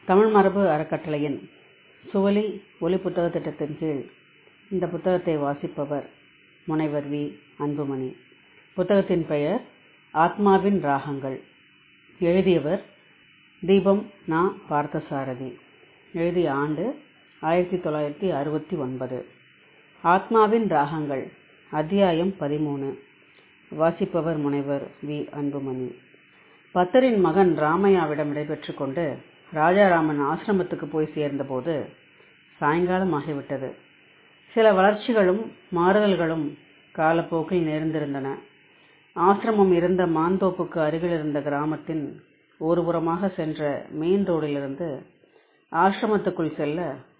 தமிழ் மரபு அறக்கட்டளையின் சுவலி ஒலி புத்தக திட்டத்தின் கீழ் இந்த புத்தகத்தை வாசிப்பவர் முனைவர் வி. அன்புமணி. புத்தகத்தின் பெயர் ஆத்மாவின் ராகங்கள். எழுதியவர் தீபம் நா. பார்த்தசாரதி. எழுதிய ஆண்டு 1969. ஆத்மாவின் ராகங்கள், அத்தியாயம் 13. வாசிப்பவர் முனைவர் வி. அன்புமணி. பத்தரின் மகன் ராமையாவிடம் விடைபெற்று கொண்டு ராஜாராமன் ஆசிரமத்துக்கு போய் சேர்ந்தபோது சாயங்காலம் ஆகிவிட்டது. சில வளர்ச்சிகளும் மாறுதல்களும் காலப்போக்கில் நேர்ந்திருந்தன. ஆசிரமம் இருந்த மாந்தோப்புக்கு அருகில் இருந்த கிராமத்தின் ஒருபுறமாக சென்ற மெயின் ரோடிலிருந்து ஆசிரமத்துக்குள் செல்ல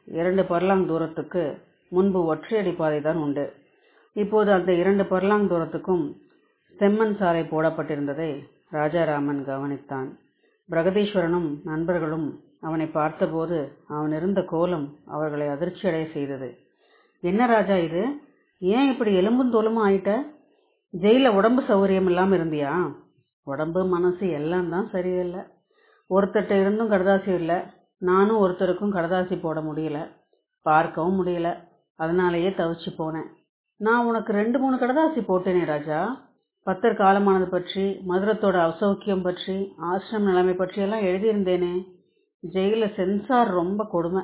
2 பர்லாங் தூரத்துக்கு முன்பு ஒற்றையடி பாதைதான் உண்டு. இப்போது அந்த 2 பர்லாங் தூரத்துக்கும் செம்மண் சாலை போடப்பட்டிருந்ததை ராஜாராமன் கவனித்தான். பிரகதீஸ்வரனும் நண்பர்களும் அவனை பார்த்தபோது அவன் இருந்த கோலம் அவர்களை அதிர்ச்சியடைய செய்தது. என்ன ராஜா இது? ஏன் இப்படி எலும்பும் தோலுமா ஆயிட்ட? ஜெயில உடம்பு சௌகரியம் இல்லாம இருந்தியா? உடம்பு மனசு எல்லாம் தான் சரியில்லை. ஒருத்தட்ட இருந்தும் கடதாசி இல்லை. நானும் ஒருத்தருக்கும் கடதாசி போட முடியல, பார்க்கவும் முடியல. அதனாலேயே தவிச்சு போனேன். நான் உனக்கு 2-3 கடதாசி போட்டேனே ராஜா. பத்தர் காலமானது பற்றி, மதுரத்தோட அசௌக்கியம் பற்றி, ஆசிரம நிலைமை பற்றி எல்லாம் எழுதியிருந்தேனே. ஜெயில சென்சார் ரொம்ப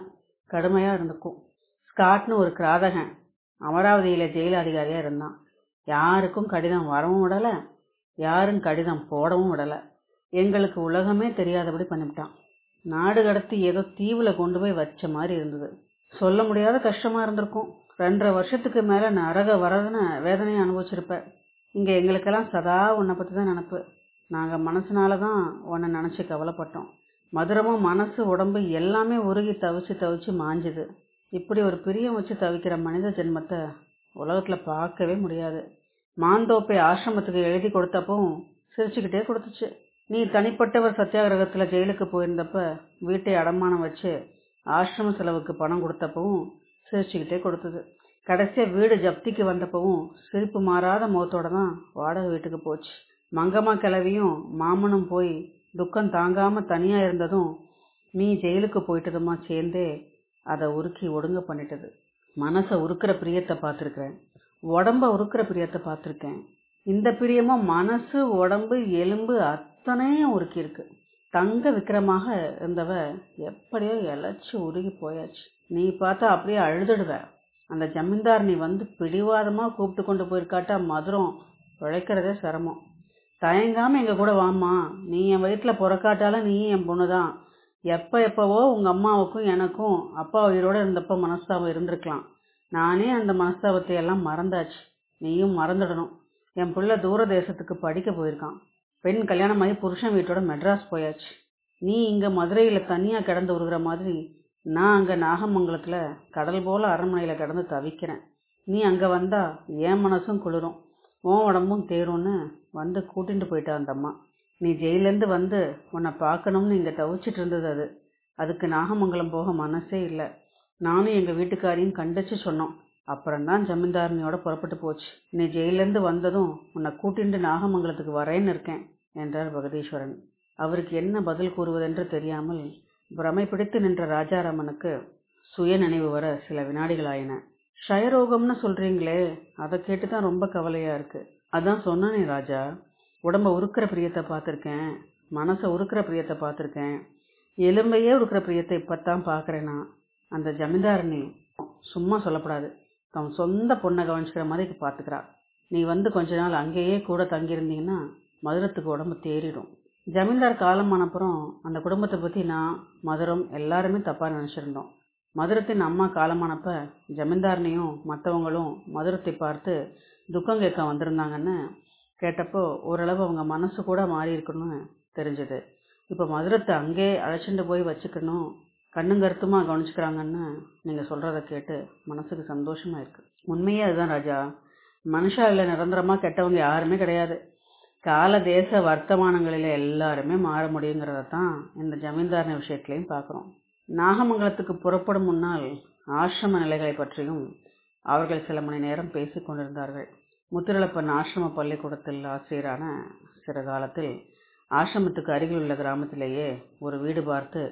கடுமையா இருந்துக்கும். ஸ்காட்னு ஒரு கிராதகன் அமராவதியில ஜெயில அதிகாரியா இருந்தான். யாருக்கும் கடிதம் வரவும் விடல, யாரும் கடிதம் போடவும் விடல. எங்களுக்கு உலகமே தெரியாதபடி பண்ணிவிட்டான். நாடு கடத்தி ஏதோ தீவுல கொண்டு போய் வச்ச மாதிரி இருந்தது. சொல்ல முடியாத கஷ்டமா இருந்திருக்கும். 2.5 வருஷத்துக்கு மேல நரக வரதன வேதனையை அனுபவிச்சிருப்ப. இங்க எங்களுக்கெல்லாம் சதா உன்னை பத்தி தான் நினப்பு. நாங்க மனசுனாலதான் உன்னை நினைச்சு கவலைப்பட்டோம். மதுரமும் மனசு உடம்பு எல்லாமே உருகி தவிச்சு மாஞ்சுது. இப்படி ஒரு பிரியம் வச்சு தவிக்கிற மனித ஜென்மத்தை உலகத்துல பார்க்கவே முடியாது. மாந்தோப்பை ஆசிரமத்துக்கு எழுதி கொடுத்தப்பவும் சிரிச்சுக்கிட்டே கொடுத்துச்சு. நீ தனிப்பட்டவர் சத்தியாகிரகத்துல ஜெயிலுக்கு போயிருந்தப்ப வீட்டை அடமானம் வச்சு ஆசிரம செலவுக்கு பணம் கொடுத்தப்பவும் சிரிச்சுக்கிட்டே கொடுத்தது. கடைசியா வீடு ஜப்திக்கு வந்தப்பவும் சிரிப்பு மாறாத முகத்தோட தான் வாடகை வீட்டுக்கு போச்சு. மங்கம்மா கிளவியும் மாமனும் போய் துக்கம் தாங்காம தனியா இருந்ததும் நீ ஜெயிலுக்கு போயிட்டதுமா சேர்ந்தே அதை உருக்கி ஒடுங்க பண்ணிட்டது. மனசை உருக்கிற பிரியத்தை பார்த்துருக்கேன், உடம்ப உருக்கிற பிரியத்தை பார்த்துருக்கேன். இந்த பிரியமும் மனசு உடம்பு எலும்பு அத்தனையும் உருக்கி இருக்கு. தங்க விக்கிரமாக இருந்தவ எப்படியோ இழைச்சு உருகி போயாச்சு. நீ பார்த்தா அப்படியே அழுதுடுவ. அந்த ஜமீன்தார் நீ வந்து பிடிவாதமா கூப்பிட்டு கொண்டு போயிருக்காட்டா மதுரம் உழைக்கிறதே சிரமம். தயங்காம எங்க கூட வாமா. நீ என் வயிற்றுல புறக்காட்டாலும் நீ என் பொண்ணுதான். எப்பவோ உங்க அம்மாவுக்கும் எனக்கும் அப்பா உயிரோட இருந்தப்ப மனஸ்தாபம் இருந்திருக்கலாம். நானே அந்த மனஸ்தாபத்தை எல்லாம் மறந்தாச்சு. நீயும் மறந்துடணும். என் பிள்ளை தூர தேசத்துக்கு படிக்க போயிருக்கான். பெண் கல்யாணமாகி புருஷன் வீட்டோட மெட்ராஸ் போயாச்சு. நீ இங்க மதுரையில தனியா கிடந்து உருகிற மாதிரி நான் அங்க நாகமங்கலத்துல கடல் போல அரண்மனையில கிடந்து தவிக்கிறேன். நீ அங்க வந்தா என் மனசும் குளிரும், உன் உடம்பும் தேரும்னு வந்து கூட்டிட்டு போயிட்டா அந்த அம்மா. நீ ஜெயிலேருந்து வந்து உன்னை பார்க்கணும்னு இங்க தவிச்சிட்டு இருந்தது. அதுக்கு நாகமங்கலம் போக மனசே இல்லை. நானும் எங்க வீட்டுக்காரையும் கண்டிச்சு சொன்னோம். அப்புறம்தான் ஜமீன்தாரனியோட புறப்பட்டு போச்சு. நீ ஜெயிலேருந்து வந்ததும் உன்னை கூட்டிட்டு நாகமங்கலத்துக்கு வரேன்னு இருக்கேன் என்றார் பிரகதீஸ்வரன். அவருக்கு என்ன பதில் கூறுவதென்று தெரியாமல் பிரமை பிடித்து நின்ற ராஜாராமனுக்கு சுய நினைவு வர சில வினாடிகள் ஆயின. க்ஷயரோகம்னு சொல்றீங்களே, அதை கேட்டுதான் ரொம்ப கவலையா இருக்கு. அதான் சொன்னானே ராஜா, உடம்ப உருக்கிற பிரியத்தை பார்த்துருக்கேன், மனசை உருக்கிற பிரியத்தை பார்த்துருக்கேன், எலும்பையே உருக்கிற பிரியத்தை இப்பத்தான் பார்க்கறேனா. அந்த ஜமீன்தாரணி சும்மா சொல்லப்படாது, தன் சொந்த பொண்ணை கவனிச்சுக்கிற மாதிரி பார்த்துக்கிறா. நீ வந்து கொஞ்ச நாள் அங்கேயே கூட தங்கியிருந்தீங்கன்னா மதுரத்துக்கு உடம்பு தேறிடும். ஜமீன்தார் காலமானப்புறம் அந்த குடும்பத்தை பத்தி நான் மதுரம் எல்லாருமே தப்பா நினைச்சிருந்தோம். மதுரத்தின் அம்மா காலமானப்ப ஜமீன்தாரனையும் மற்றவங்களும் மதுரத்தை பார்த்து துக்கம் கேட்க வந்திருந்தாங்கன்னு கேட்டப்போ ஓரளவு அவங்க மனசு கூட மாறி இருக்கணும்னு தெரிஞ்சது. இப்ப மதுரத்தை அங்கே அழைச்சிட்டு போய் வச்சுக்கணும், கண்ணுங்கருத்துமா கவனிச்சுக்கிறாங்கன்னு நீங்க சொல்றத கேட்டு மனசுக்கு சந்தோஷமா இருக்கு. உண்மையே அதுதான் ராஜா. மனுஷால நிரந்தரமா கெட்டவங்க யாருமே கிடையாது. கால தேச வர்த்தமானங்களில எல்லாருமே மாற முடியுங்கிறதான் இந்த ஜமீன்தாரணி விஷயத்திலையும் பார்க்குறோம். நாகமங்கலத்துக்கு புறப்படும் முன்னால் ஆசிரம நிலைகளை பற்றியும் அவர்கள் சில மணி நேரம் பேசிக் கொண்டிருந்தார்கள். முத்திரளப்பன் ஆசிரம பள்ளிக்கூடத்தில் ஆசிரியரான சில காலத்தில் ஆசிரமத்துக்கு அருகில் உள்ள கிராமத்திலேயே ஒரு வீடு பார்த்து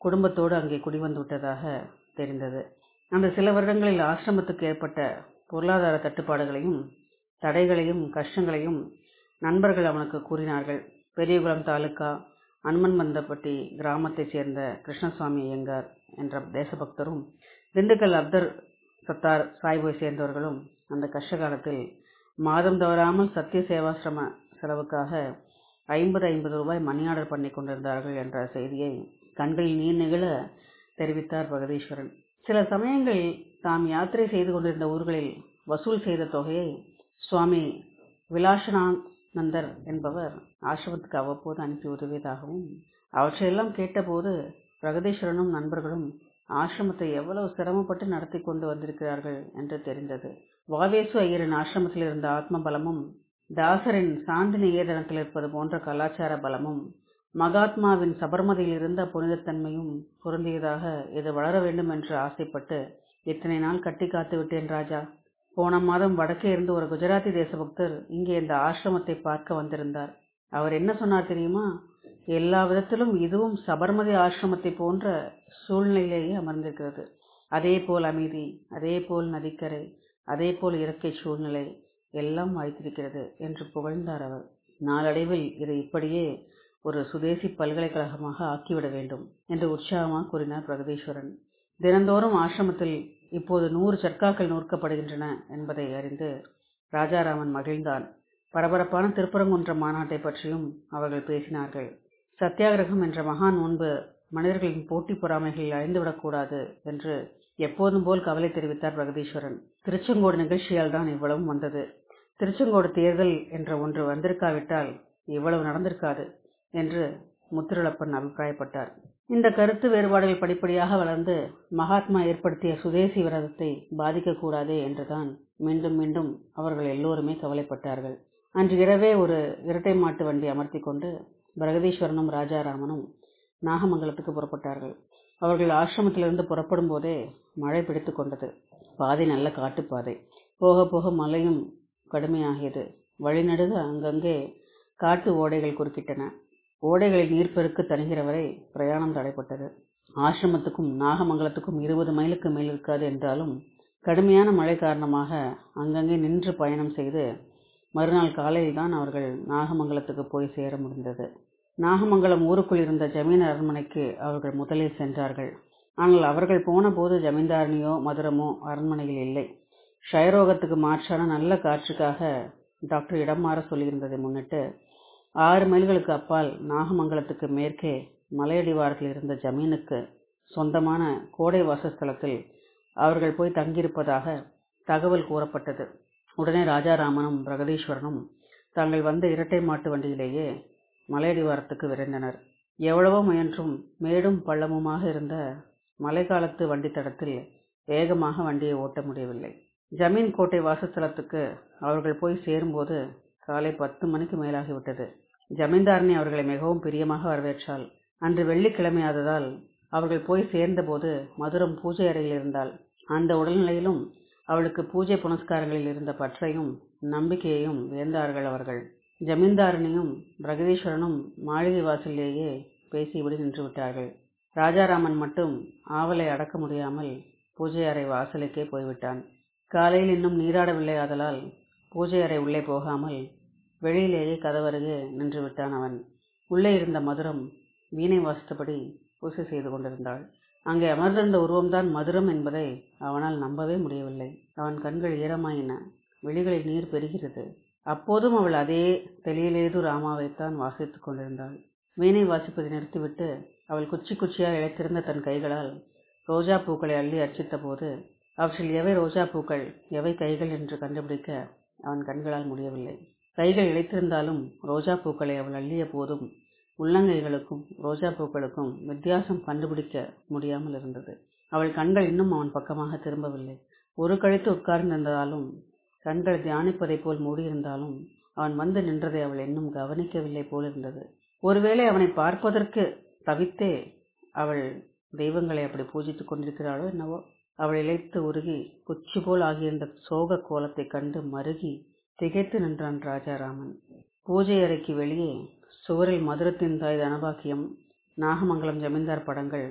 குடும்பத்தோடு அங்கே குடிவந்து விட்டதாக தெரிந்தது. அந்த சில வருடங்களில் ஆசிரமத்துக்கு ஏற்பட்ட பொருளாதார தட்டுப்பாடுகளையும் தடைகளையும் கஷ்டங்களையும் நண்பர்கள் அவனுக்கு கூறினார்கள். பெரியகுளம் தாலுகா அனுமன்பந்தப்பட்டி கிராமத்தைச் சேர்ந்த கிருஷ்ணசுவாமி ஐயங்கார் என்ற தேசபக்தரும் திண்டுக்கல் அப்தர் சத்தார் சாய்பை சேர்ந்தவர்களும் அந்த கஷ்ட காலத்தில் மாதம் தவறாமல் சத்திய சேவாசிரம செலவுக்காக 50 ரூபாய் மணி ஆர்டர் பண்ணி கொண்டிருந்தார்கள் என்ற செய்தியை கண்களில் நீர் நிகழ தெரிவித்தார் பிரகதீஸ்வரன். சில சமயங்களில் தாம் யாத்திரை செய்து கொண்டிருந்த ஊர்களில் வசூல் செய்த தொகையை சுவாமி விலாசனானந்தர் என்பவர் ஆசிரமத்துக்கு அவ்வப்போது அனுப்பி உதவியதாகவும், அவற்றையெல்லாம் கேட்டபோது பிரகதீஸ்வரனும் நண்பர்களும் ஆசிரமத்தை எவ்வளவு சிரமப்பட்டு நடத்தி கொண்டு வந்திருக்கிறார்கள் என்று தெரிந்தது. வாவேசு ஐயரின் ஆசிரமத்தில் இருந்த ஆத்ம பலமும் தாசரின் சாந்தி நிகேதனத்தில் இருப்பது போன்ற கலாச்சார பலமும் மகாத்மாவின் சபர்மதியில் இருந்த புனிதத்தன்மையும் பொருந்தியதாக இது வளர வேண்டும் என்று ஆசைப்பட்டு இத்தனை நாள் கட்டி காத்து விட்டேன் ராஜா. போன மாதம் வடக்கே இருந்து ஒரு குஜராத்தி தேசபக்தர் இங்கே இந்த ஆசிரமத்தை பார்க்க வந்திருந்தார். அவர் என்ன சொன்னார் தெரியுமா? எல்லா விதத்திலும் இதுவும் சபர்மதி ஆசிரமத்தை போன்ற சூழ்நிலையிலேயே அமர்ந்திருக்கிறது. அதே போல் அமைதி, அதே போல் நதிக்கரை, அதே போல் இயற்கை சூழ்நிலை எல்லாம் வாய்த்திருக்கிறது என்று புகழ்ந்தார் அவர். நாளடைவில் இதை இப்படியே ஒரு சுதேசி பல்கலைக்கழகமாக ஆக்கிவிட வேண்டும் என்று உற்சாகமாக கூறினார் பிரகதீஸ்வரன். தினந்தோறும் ஆசிரமத்தில் இப்போது 100 சர்க்காக்கள் நூற்கப்படுகின்றன என்பதை அறிந்து ராஜாராமன் மகிழ்ந்தான். பரபரப்பான திருப்பரங்குன்ற மாநாட்டை பற்றியும் அவர்கள் பேசினார்கள். சத்தியாகிரகம் என்ற மகான் முன்பு மனிதர்களின் போட்டி பொறாமைகளில் அழிந்துவிடக்கூடாது என்று எப்போதும் போல் கவலை தெரிவித்தார் பிரகதீஸ்வரன். திருச்செங்கோடு நிகழ்ச்சியால் தான் இவ்வளவும் வந்தது. திருச்செங்கோடு தேர்தல் என்ற ஒன்று வந்திருக்காவிட்டால் இவ்வளவு நடந்திருக்காது என்று முத்துரளப்பன் அபிப்பிராயப்பட்டார். இந்த கருத்து வேறுபாடுகள் படிப்படியாக வளர்ந்து மகாத்மா ஏற்படுத்திய சுதேசி விரதத்தை பாதிக்கக்கூடாதே என்றுதான் மீண்டும் மீண்டும் அவர்கள் எல்லோருமே கவலைப்பட்டார்கள். அன்று இரவே ஒரு இரட்டை மாட்டு வண்டி அமர்த்தி கொண்டு பிரகதீஸ்வரனும் ராஜாராமனும் நாகமங்கலத்துக்கு புறப்பட்டார்கள். அவர்கள் ஆசிரமத்திலிருந்து புறப்படும் போதே மழை பிடித்து கொண்டது. பாதை நல்ல காட்டுப்பாதை. போக போக மழையும் கடுமையாகியது. வழிநடுக அங்கங்கே காட்டு ஓடைகள் குறுக்கிட்டன. ஓடைகளில் நீர்ப்பெருக்கு தணிகிற வரை பிரயாணம் தடைப்பட்டது. ஆசிரமத்துக்கும் நாகமங்கலத்துக்கும் 20 மைலுக்கு மேல் இருக்காது என்றாலும் கடுமையான மழை காரணமாக அங்கங்கே நின்று பயணம் செய்து மறுநாள் காலையில் தான் அவர்கள் நாகமங்கலத்துக்கு போய் சேர முடிந்தது. நாகமங்கலம் ஊருக்குள் இருந்த ஜமீன் அரண்மனைக்கு அவர்கள் முதலில் சென்றார்கள். ஆனால் அவர்கள் போன போது ஜமீன்தாரணியோ மதுரமோ அரண்மனையில் இல்லை. க்ஷயரோகத்துக்கு மாற்றான நல்ல காற்றுக்காக டாக்டர் இடம் மாற சொல்லியிருந்ததை முன்னிட்டு 6 மைல்களுக்கு அப்பால் நாகமங்கலத்துக்கு மேற்கே மலையடிவாரத்தில் இருந்த ஜமீனுக்கு சொந்தமான கோடை வாசஸ்தலத்தில் அவர்கள் போய் தங்கியிருப்பதாக தகவல் கூறப்பட்டது. உடனே ராஜாராமனும் பிரகதீஸ்வரனும் தாங்கள் வந்த இரட்டை மாட்டு வண்டியிலேயே மலையடிவாரத்துக்கு விரைந்தனர். எவ்வளவோ முயன்றும் மேடும் பள்ளமுமாக இருந்த மழைக்காலத்து வண்டித்தடத்தில் வேகமாக வண்டியை ஓட்ட முடியவில்லை. ஜமீன் கோட்டை வாசஸ்தலத்துக்கு அவர்கள் போய் சேரும்போது காலை 10 மணிக்கு மேலாகிவிட்டது. ஜமீன்தாரணி அவர்களை மிகவும் பிரியமாக வரவேற்றாள். அன்று வெள்ளிக்கிழமையாததால் அவர்கள் போய் சேர்ந்தபோது மதுரம் பூஜை அறையில் இருந்தாள். அந்த உடல்நிலையிலும் அவளுக்கு பூஜை புனஸ்காரங்களில் இருந்த பற்றையும் நம்பிக்கையையும் வியந்தார்கள் அவர்கள். ஜமீன்தாரணியும் பிரகதீஸ்வரனும் மாளிகை வாசலிலேயே பேசியபடி நின்று விட்டார்கள். ராஜாராமன் மட்டும் ஆவலை அடக்க முடியாமல் பூஜை அறை வாசலுக்கே போய்விட்டான். காலையில் இன்னும் நீராடவில்லை ஆதலால் பூஜை அறை உள்ளே போகாமல் வெளியிலேயே கதவருகே நின்று விட்டான் அவன். உள்ளே இருந்த மதுரம் வீணை வாசித்தபடி பூஜை செய்து கொண்டிருந்தாள். அங்கே அமர்ந்திருந்த உருவம்தான் மதுரம் என்பதை அவனால் நம்பவே முடியவில்லை. அவன் கண்கள் ஈரமாயின. விழிகளில் நீர் பெருகிறது. அப்போதும் அவள் அதே தெளியலேது ராமாவைத்தான் வாசித்துக் கொண்டிருந்தாள். வீணை வாசிப்பதை நிறுத்திவிட்டு அவள் குச்சி குச்சியாக இழைத்திருந்த தன் கைகளால் ரோஜா பூக்களை அள்ளி அர்ச்சித்த போது அவற்றில் எவை ரோஜா பூக்கள் எவை கைகள் என்று கண்டுபிடிக்க அவன் கண்களால் முடியவில்லை. கைகள் இழைத்திருந்தாலும் ரோஜா பூக்களை அவள் அள்ளிய போதும் உள்ளங்கைகளுக்கும் ரோஜா பூக்களுக்கும் வித்தியாசம் கண்டுபிடிக்க முடியாமல் இருந்தது. அவள் கண்கள் இன்னும் அவன் பக்கமாக திரும்பவில்லை. ஒரு கழித்து உட்கார்ந்திருந்ததாலும் கண்கள் தியானிப்பதை போல் மூடியிருந்தாலும் அவன் வந்து நின்றதை அவள் இன்னும் கவனிக்கவில்லை போலிருந்தது. ஒருவேளை அவனை பார்ப்பதற்கு தவித்தே அவள் தெய்வங்களை அப்படி பூஜித்துக் கொண்டிருக்கிறாளோ என்னவோ. அவள் இழைத்து உருகி குச்சி போல் ஆகியிருந்த சோக கோலத்தை கண்டு மருகி திகைத்து நின்றான் ராஜாராமன். பூஜை அறைக்கு வெளியே சுவரில் மதுரத்தின் தாய் தனபாக்கியம், நாகமங்கலம் ஜமீன்தார் படங்கள்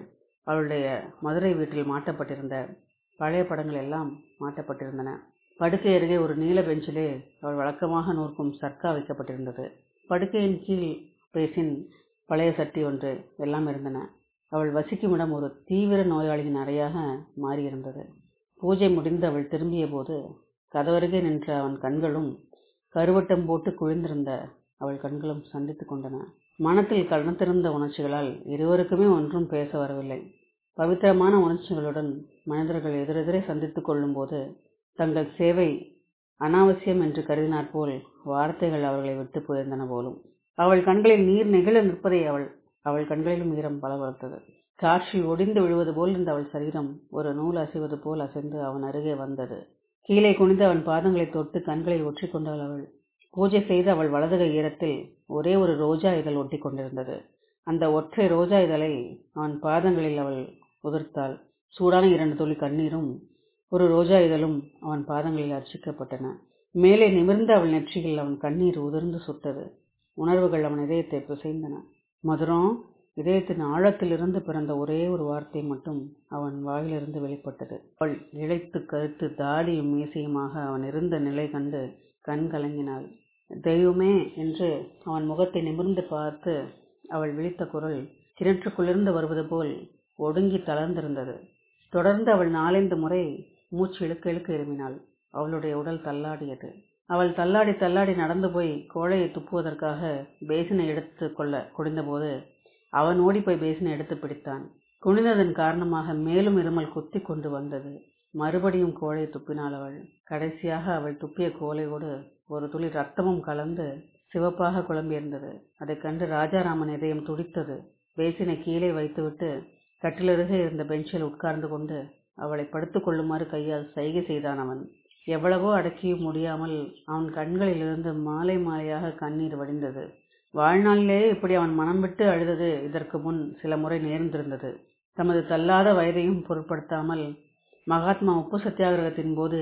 அவளுடைய மதுரை வீட்டில் மாட்டப்பட்டிருந்த பழைய படங்கள் எல்லாம் மாட்டப்பட்டிருந்தன. படுக்கை அருகே ஒரு நீல பெஞ்சிலே அவள் வழக்கமாக நூற்கும் சர்க்கா வைக்கப்பட்டிருந்தது. படுக்கையின் கீழ் பேசின், பழைய சட்டி ஒன்று எல்லாம் இருந்தன. அவள் வசிக்கும் இடம் ஒரு தீவிர நோயாளியின் அறையாக மாறியிருந்தது. பூஜை முடிந்து அவள் திரும்பிய போது கதவருகே நின்ற அவன் கண்களும் கருவட்டம் போட்டு குழிந்திருந்த அவள் கண்களும் சந்தித்து கொண்டன. மனத்தில் கலந்திருந்த உணர்ச்சிகளால் இருவருக்குமே ஒன்றும் பேச வரவில்லை. பவித்திரமான உணர்ச்சிகளுடன் மனிதர்கள் எதிரெதிரே சந்தித்துக் கொள்ளும் போது தங்கள் சேவை அனாவசியம் என்று கருதினாற்போல் வார்த்தைகள் அவர்களை விட்டு போயிருந்தன போலும். அவள் கண்களில் நீர் நெகிழ நிற்பதை அவள் கண்களிலும் ஈரம் பலவளர்த்தது. காற்றில் ஒடிந்து விழுவது போல் இருந்த அவள் சரீரம் ஒரு நூல் அசைவது போல் அசைந்து அவன் அருகே வந்தது. கீழே குனிந்து அவன் பாதங்களை தொட்டு கண்களில் ஒற்றி கொண்டாள் அவள். பூஜை செய்து அவள் வலதுகை ஈரத்தில் ஒரே ஒரு ரோஜா இதழ் ஒட்டி கொண்டிருந்தது. அந்த ஒற்றை ரோஜா இதழை அவன் பாதங்களில் அவள் உதிர்த்தாள். சூடான 2 துளி கண்ணீரும் ஒரு ரோஜா இதழும் அவன் பாதங்களில் அர்ச்சிக்கப்பட்டன. மேலே நிமிர்ந்த அவள் நெற்றியில் அவன் கண்ணீர் உதிர்ந்து சுட்டது. உணர்வுகள் அவன் இதயத்தை பிசைந்தன. மதுரம், இதயத்தின் ஆழத்திலிருந்து பிறந்த ஒரே ஒரு வார்த்தை மட்டும் அவன் வாயிலிருந்து வெளிப்பட்டது. அவள் இழைத்து கருத்து தாடியும் மீசையுமாக அவன் இருந்த நிலை கண்டு கண் கலங்கினாள். தெய்வமே என்று அவன் முகத்தை நிமிர்ந்து பார்த்து அவள் விழித்த குரல் கிணற்றுக்குள்ளிருந்து வருவது போல் ஒடுங்கி தளர்ந்திருந்தது. தொடர்ந்து அவள் 4-5 முறை மூச்சு இழுக்க இழுக்க இருமினாள். அவளுடைய உடல் தள்ளாடியது. அவள் தள்ளாடி தள்ளாடி நடந்து போய் கோழையை துப்புவதற்காக பேசினை எடுத்து கொள்ள குனிந்தபோது அவன் ஓடிப்போய் பேசினை எடுத்து பிடித்தான். குனிந்ததன் காரணமாக மேலும் இருமல் குத்தி கொண்டு வந்தது. மறுபடியும் கோழையை துப்பினாள் அவள். கடைசியாக அவள் துப்பிய கோலையோடு ஒரு துளி ரத்தமும் கலந்து சிவப்பாக குழம்பியிருந்தது. அதைக் கண்டு ராஜாராமன் இதயம் துடித்தது. பேசினை கீழே வைத்துவிட்டு கட்டிலருகே இருந்த பெஞ்சில் உட்கார்ந்து கொண்டு அவளை படுத்துக் கொள்ளுமாறு கையால் சைகை செய்தான் அவன். எவ்வளவோ அடக்கியும் முடியாமல் அவன் கண்களிலிருந்து மாலை மாலையாக கண்ணீர் வடிந்தது. வாழ்நாளிலேயே இப்படி அவன் மனம் விட்டு அழுதது இதற்கு முன் சில முறை நேர்ந்திருந்தது. தமது தள்ளாத வயதையும் பொருட்படுத்தாமல் மகாத்மா உப்பு சத்தியாகிரகத்தின் போது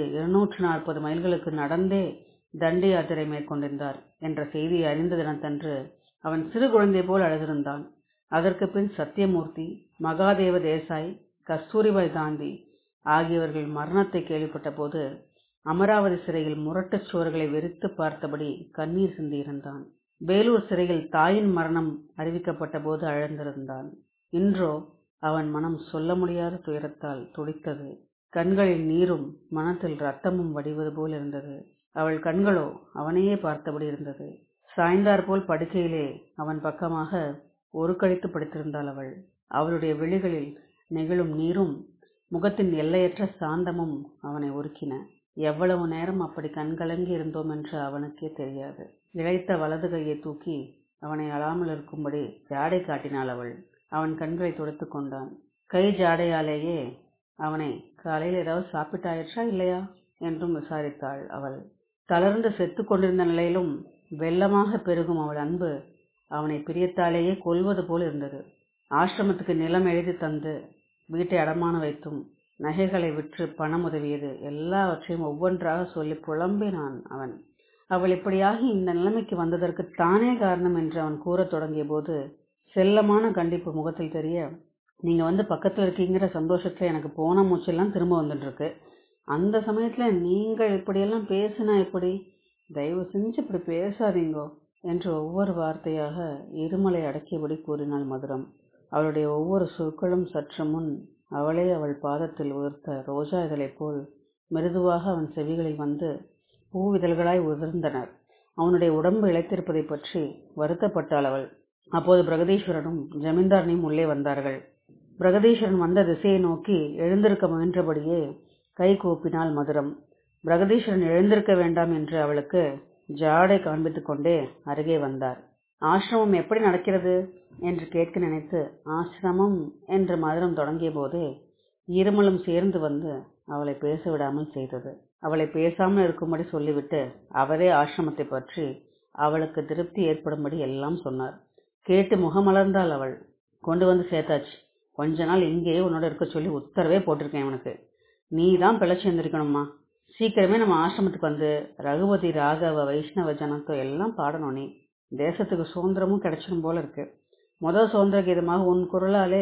240 மைல்களுக்கு நடந்தே தண்டி யாத்திரை மேற்கொண்டிருந்தார் என்ற செய்தியை அறிந்த தினத்தன்று அவன் சிறு குழந்தை போல் அழுதிருந்தான். அதற்கு பின் சத்தியமூர்த்தி, மகாதேவ தேசாய், கஸ்தூரிபாய் காந்தி ஆகியவர்கள் மரணத்தை கேள்விப்பட்ட போது அமராவதி சிறையில் முரட்டுச் சுவர்களை வெறித்து பார்த்தபடி கண்ணீர் சிந்தியிருந்தான். வேலூர் சிறையில் தாயின் மரணம் அறிவிக்கப்பட்ட போது அழந்திருந்தான். இன்றோ அவன் மனம் சொல்ல முடியாத துயரத்தால் துடித்தது. கண்களில் நீரும் மனத்தில் ரத்தமும் வடிவது போல் இருந்தது. அவள் கண்களோ அவனையே பார்த்தபடி இருந்தது. சாய்ந்தாற்போல் படுக்கையிலே அவன் பக்கமாக ஒரு கழித்து படுத்திருந்தாள் அவள். அவளுடைய விழிகளில் நெகிழும் நீரும் முகத்தின் எல்லையற்ற சாந்தமும் அவனை உருக்கின. எவ்வளவு நேரம் அப்படி கண்கலங்கி இருந்தோம் என்று அவனுக்கே தெரியாது. இழைத்த வலது கையை தூக்கி அவனை அழாமல் இருக்கும்படி ஜாடை காட்டினாள் அவள். அவன் கண்களை துடைத்து கொண்டான். கை ஜாடையாலேயே அவனை காலையில் ஏதாவது சாப்பிட்டாயிற்றா இல்லையா என்றும் விசாரித்தாள் அவள். தளர்ந்து செத்து கொண்டிருந்த நிலையிலும் வெள்ளமாக பெருகும் அவள் அன்பு அவனை பிரியத்தாலேயே கொல்வது போல் இருந்தது. ஆசிரமத்துக்கு நிலம் எழுதி தந்து வீட்டை அடமான வைத்தும் நகைகளை விற்று பணம் உதவியது எல்லாவற்றையும் ஒவ்வொன்றாக சொல்லி புலம்பினான் அவன். அவள் இப்படியாகி இந்த நிலைமைக்கு வந்ததற்கு தானே காரணம் என்று அவன் கூறத் தொடங்கிய போது செல்லமான கண்டிப்பு முகத்தில் தெரிய, நீங்க வந்து பக்கத்துல இருக்கீங்கிற சந்தோஷத்துல எனக்கு போன மூச்செல்லாம் திரும்ப வந்துட்டு இருக்கு. அந்த சமயத்துல நீங்கள் இப்படியெல்லாம் பேசினா எப்படி? தயவு செஞ்சு இப்படி பேசாதீங்கோ என்று ஒவ்வொரு வார்த்தையாக இருமலை அடக்கியபடி கூறினாள் மதுரம். அவளுடைய ஒவ்வொரு சொற்களும் சற்று முன் அவளே அவள் பாதத்தில் உதிர்த்த ரோஜா இதழைப் போல் மிருதுவாக அவன் செவிகளில் வந்து பூவிதழ்களாய் உதிர்ந்தனர். அவனுடைய உடம்பு இழைத்திருப்பதை பற்றி வருத்தப்பட்டாள் அவள். அப்போது பிரகதீஸ்வரனும் ஜமீன்தாரனையும் உள்ளே வந்தார்கள். பிரகதீஸ்வரன் வந்த திசையை நோக்கி எழுந்திருக்க முயன்றபடியே கை கூப்பினாள் மதுரம். பிரகதீஸ்வரன் எழுந்திருக்க வேண்டாம் என்று அவளுக்கு ஜாடை காண்பித்துக் கொண்டே அருகே வந்தார். ஆசிரமம் எப்படி நடக்கிறது என்று கேட்க நினைத்து ஆசிரமம் என்று மதுரம் தொடங்கிய போதே இருமலும் சேர்ந்து வந்து அவளை பேச விடாமல் செய்தது. அவளை பேசாமல் இருக்கும்படி சொல்லிவிட்டு அவரே ஆசிரமத்தை பற்றி அவளுக்கு திருப்தி ஏற்படும்படி எல்லாம் சொன்னார். கேட்டு முகமலர்ந்தாள் அவள். கொண்டு வந்து சேர்த்தாச்சு. கொஞ்ச நாள் இங்கேயே உன்னோட இருக்க சொல்லி உத்தரவே போட்டிருக்கேன். அவனுக்கு நீ தான் பிழைச்சி எழுந்திருக்கணும்மா. சீக்கிரமே நம்ம ஆசிரமத்துக்கு வந்து ரகுபதி, ராகவ, வைஷ்ணவ ஜனத்தம் எல்லாம் பாடணும். நீ தேசத்துக்கு சுதந்திரமும் கிடைச்சிடும் போல இருக்கு. முதல் சுதந்திர கீதமாக உன் குரலாலே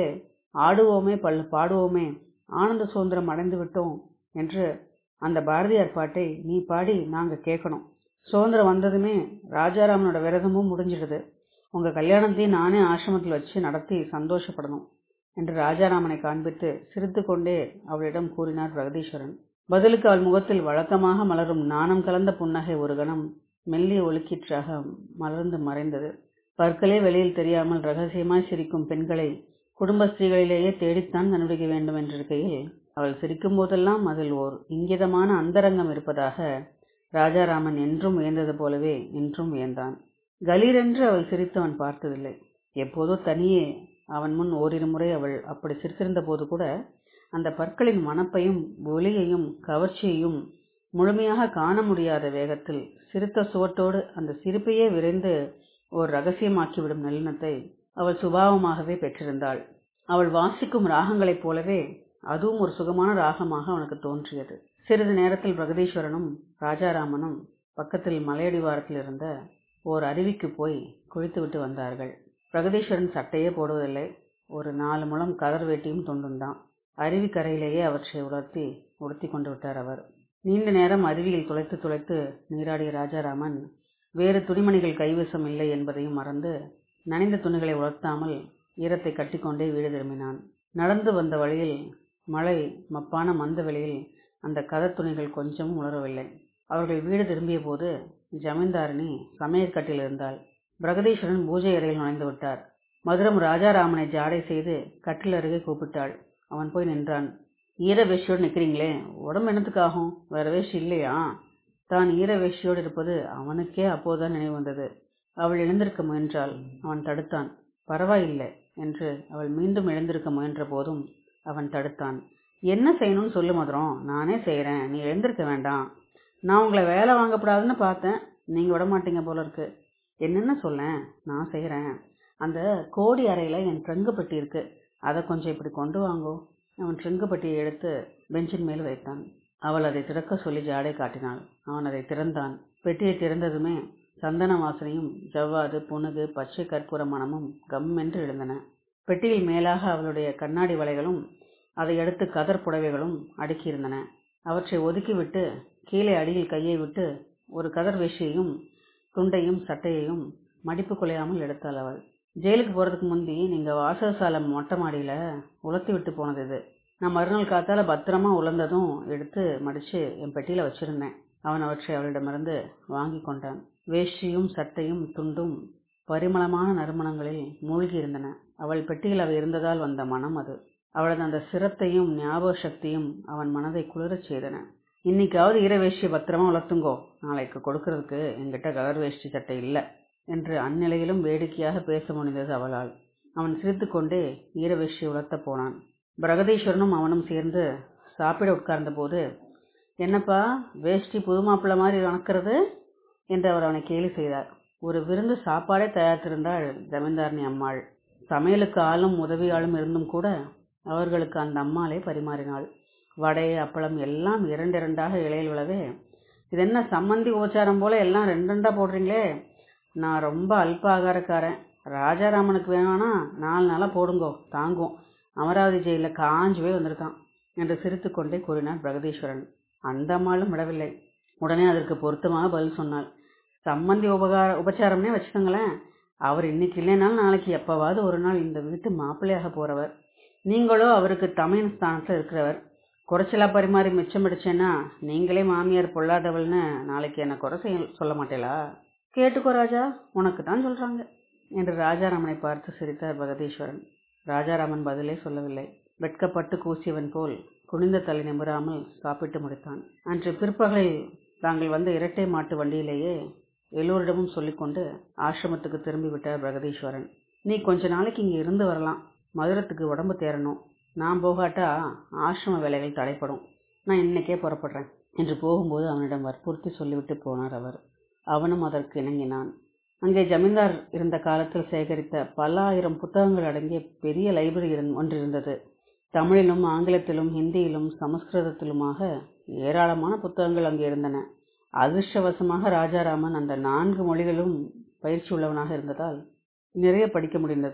ஆடுவோமே பாடுவோமே ஆனந்த சுதந்திரம் அடைந்து விட்டோம் என்று அந்த பாரதியார் பாட்டை நீ பாடி நாங்கள் கேட்கணும். சுதந்திரம் வந்ததுமே ராஜாராமனோட விரதமும் முடிஞ்சிடுது. உங்கள் கல்யாணத்தையும் நானே ஆசிரமத்தில் வச்சு நடத்தி சந்தோஷப்படணும் என்று ராஜாராமனை காண்பித்து சிரித்து கொண்டே அவளிடம் கூறினார் பிரகதீஸ்வரன். பதிலுக்கு அவள் முகத்தில் வழக்கமாக மலரும் நாணம் கலந்த புன்னகை ஒரு கணம் மெல்லிய ஒழுக்கீற்றாக மலர்ந்து மறைந்தது. பற்களே வெளியில் தெரியாமல் ரகசியமாய் சிரிக்கும் பெண்களை குடும்ப ஸ்திரீகளிலேயே தேடித்தான் கண்டுபிடிக்க வேண்டும் என்றிருக்கையில் அவள் சிரிக்கும் போதெல்லாம் அதில் ஓர் இங்கிதமான அந்தரங்கம் இருப்பதாக ராஜாராமன் என்றும் வியந்தது போலவே இன்றும் வியந்தான். கலீரென்று அவள் சிரித்தவன் பார்த்ததில்லை. எப்போதோ தனியே அவன் முன் ஓரிரு முறை அவள் அப்படி சிரித்திருந்த போது கூட அந்த பற்களின் மணப்பையும் ஒளியையும் கவர்ச்சியையும் முழுமையாக காண முடியாத வேகத்தில் சிரித்த சுவட்டோடு அந்த சிரிப்பையே விரைந்து ஓர் ரகசியமாக்கிவிடும் நல்லினத்தை அவள் சுபாவமாகவே பெற்றிருந்தாள். அவள் வாசிக்கும் ராகங்களைப் போலவே அதுவும் ஒரு சுகமான ராகமாக அவனுக்கு தோன்றியது. சிறிது நேரத்தில் பிரகதீஸ்வரனும் ராஜாராமனும் பக்கத்தில் மலையடிவாரத்தில் இருந்த ஓர் அருவிக்கு போய் குளித்துவிட்டு வந்தார்கள். பிரகதீஸ்வரன் சட்டையே போடுவதில்லை. ஒரு 4 முழம் கதர் வேட்டியும் துண்டுந்தான். அருவி கரையிலேயே அவற்றை உடுத்தி கொண்டு விட்டார் அவர். நீண்ட நேரம் அருவியில் துளைத்து நீராடிய ராஜாராமன் வேறு துணிமணிகள் கைவசம் இல்லை என்பதையும் மறந்து நனைந்த துணிகளை உலர்த்தாமல் ஈரத்தை கட்டிக்கொண்டே வீடு திரும்பினான். நடந்து வந்த வழியில் மழை மப்பான மந்த வெளியில் அந்த கதர் துணிகள் கொஞ்சமும் உலரவில்லை. அவர்கள் வீடு திரும்பிய போது ஜமீன்தாரணி சமையற்கட்டில் இருந்தாள். பிரகதீஸ்வரன் பூஜை அறையில் நுழைந்து விட்டார். மதுரம் ராஜாராமனை ஜாடை செய்து கட்டில் அருகே கூப்பிட்டாள். அவன் போய் நின்றான். ஈர வேஷ்டியோடு நிற்கிறீங்களே, உடம்பு என்னத்துக்காகும்? வேற வேஷ்டி இல்லையா? தான் ஈர வேஷ்டியோடு இருப்பது அவனுக்கே அப்போதுதான் நினைவு வந்தது. அவள் எழுந்திருக்க முயன்றாள். அவன் தடுத்தான். பரவாயில்லை என்று அவள் மீண்டும் எழுந்திருக்க முயன்ற போதும் அவன் தடுத்தான். என்ன செய்யணும்னு சொல்லு மதுரம், நானே செய்கிறேன், நீ எழுந்திருக்க வேண்டாம். நான் உங்களை வேலை வாங்கப்படாதுன்னு பார்த்தேன், நீங்கள் விடமாட்டீங்க போல இருக்கு. என்னென்ன சொல்லேன், நான் செய்கிறேன். அந்த கோடி அறையில் என் ட்ரங்கு பெட்டி இருக்கு, அதை கொஞ்சம் இப்படி கொண்டு வாங்கோ. அவன் ட்ரங்கு பெட்டியை எடுத்து பெஞ்சின் மேல் வைத்தான். அவள் அதை திறக்க சொல்லி ஜாடை காட்டினாள். அவன் அதை திறந்தான். பெட்டியை திறந்ததுமே சந்தன வாசனையும் ஜவ்வாது புனுகு பச்சை கற்பூர மணமும் கம்மென்று எழுந்தன. பெட்டியில் மேலாக அவளுடைய கண்ணாடி வளைகளும் அதை அடுத்து கதர் புடவைகளும் அடுக்கியிருந்தன. அவற்றை ஒதுக்கிவிட்டு கீழே அடியில் கையை விட்டு ஒரு கதர் வேஷ்டியையும் துண்டையும் சட்டையையும் மடிப்பு குலையாமல் எடுத்தாள் அவள். ஜெயிலுக்கு போகிறதுக்கு முந்தி நீங்கள் வாசகசாலை மொட்டை மாடியில் உலர்த்தி விட்டு போனது இது. நான் மறுநாள் காத்தால பத்திரமா உலர்ந்ததும் எடுத்து மடித்து என் பெட்டியில் வச்சிருந்தேன். அவன் அவற்றை அவளிடமிருந்து வாங்கி கொண்டான். வேஷ்டியும் சட்டையும் துண்டும் பரிமளமான நறுமணங்களில் மூழ்கி இருந்தன. அவள் பெட்டியில் அவை இருந்ததால் வந்த மனம் அது. அவளது அந்த சிரத்தையும் ஞாபக சக்தியும் அவன் மனதை குளிரச் செய்தன. இன்னைக்காவது ஈர வேஷ்டியை பத்திரமா உலர்த்துங்கோ, நாளைக்கு கொடுக்கறதுக்கு என்கிட்ட கதர் வேஷ்டி சட்டை இல்லை என்று அந்நிலையிலும் வேடிக்கையாக பேச முடிந்தது அவளால். அவன் சிரித்து கொண்டே ஈர வேஷ்டியை உலர்த்த போனான். பிரகதீஸ்வரனும் அவனும் சேர்ந்து சாப்பிட உட்கார்ந்த போது, என்னப்பா வேஷ்டி புது மாப்பிள்ளை மாதிரி வணக்கிறது என்று அவர் அவனை கேலி செய்தார். ஒரு விருந்து சாப்பாடே தயாரித்திருந்தாள் ஜமீன்தாரணி அம்மாள். சமையலுக்கு ஆளும் உதவியாளும் இருந்தும் கூட அவர்களுக்கு அந்த அம்மாளே பரிமாறினாள். வடை அப்பளம் எல்லாம் 2 இலையில் விழவே, இது என்ன சம்மந்தி உபச்சாரம் போல எல்லாம் 2 போடுறீங்களே, நான் ரொம்ப அல்ப ஆகாரக்காரன், ராஜாராமனுக்கு வேணும்னா 4 நாளாக போடுங்கோ தாங்கும், அமராவதி ஜெயிலில் காஞ்சு போய் வந்திருக்கான் என்று சிரித்து கொண்டே கூறினார் பிரகதீஸ்வரன். அந்த அம்மாளும் விடவில்லை. உடனே அதற்கு பொருத்தமாக பதில் சொன்னாள். சம்மந்தி உபச்சாரம்னே வச்சுக்கோங்களேன், அவர் இன்னைக்கு இல்லைனாலும் நாளைக்கு எப்பவாவது ஒரு நாள் இந்த வீட்டு மாப்பிள்ளையாக போறவர், நீங்களோ அவருக்கு தமையன் ஸ்தானத்தில் இருக்கிறவர். குறைச்சலா பரிமாறி மிச்சம் பிடிச்சேன்னா நீங்களே மாமியார் பொல்லாதவள்னு நாளைக்கு என்ன குறை சொல்ல மாட்டேலா? கேட்டுக்கோ ராஜா, உனக்கு தான் சொல்றாங்க என்று ராஜாராமனை பார்த்து சிரித்தார் பிரகதீஸ்வரன். ராஜாராமன் பதிலே சொல்லவில்லை. வெட்கப்பட்டு கூசியவன் போல் குனிந்த தலை நிமிராமல் சாப்பிட்டு முடித்தான். அன்று பிற்பகலில் தாங்கள் வந்த இரட்டை மாட்டு வண்டியிலேயே எல்லோரிடமும் சொல்லிக்கொண்டு ஆசிரமத்துக்கு திரும்பி விட்டார் பிரகதீஸ்வரன். நீ கொஞ்ச நாளைக்கு இங்கே இருந்து வரலாம், மதுரத்துக்கு உடம்பு தேரணும், நான் போகாட்டா ஆசிரம வேலைகள் தடைப்படும், நான் இன்னைக்கே புறப்படுறேன் என்று போகும்போது அவனிடம் வற்புறுத்தி சொல்லிவிட்டு போனார் அவர். அவனும் அதற்கு இணங்கினான். அங்கே ஜமீன்தார் இருந்த காலத்தில் சேகரித்த பல ஆயிரம் புத்தகங்கள் அடங்கிய பெரிய லைப்ரரி ஒன்றிருந்தது. தமிழிலும் ஆங்கிலத்திலும் ஹிந்தியிலும் சமஸ்கிருதத்திலுமாக ஏராளமான புத்தகங்கள் அங்கே இருந்தன. அதிர்ஷ்டவசமாக ராஜாராமன் அந்த 4 மொழிகளும் பயிற்சி உள்ளவனாக இருந்ததால் நிறைய படிக்க முடிந்தது.